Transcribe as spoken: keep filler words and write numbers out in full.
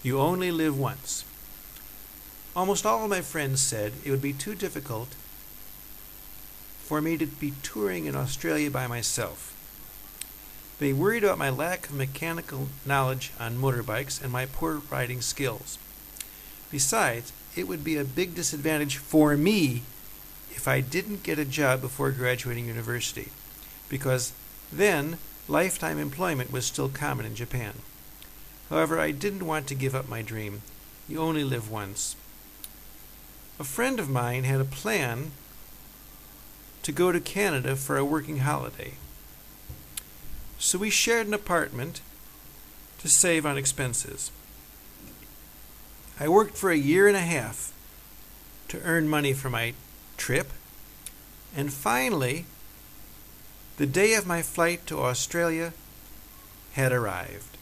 You only live once. Almost all of my friends said it would be too difficult for me to be touring in Australia by myself. They worried about my lack of mechanical knowledge on motorbikes and my poor riding skills. Besides, it would be a big disadvantage for me if I didn't get a job before graduating university, because then lifetime employment was still common in Japan. However, I didn't want to give up my dream. You only live once. A friend of mine had a plan to go to Canada for a working holiday. So we shared an apartment to save on expenses. I worked for a year and a half to earn money for my trip, and finally, the day of my flight to Australia had arrived.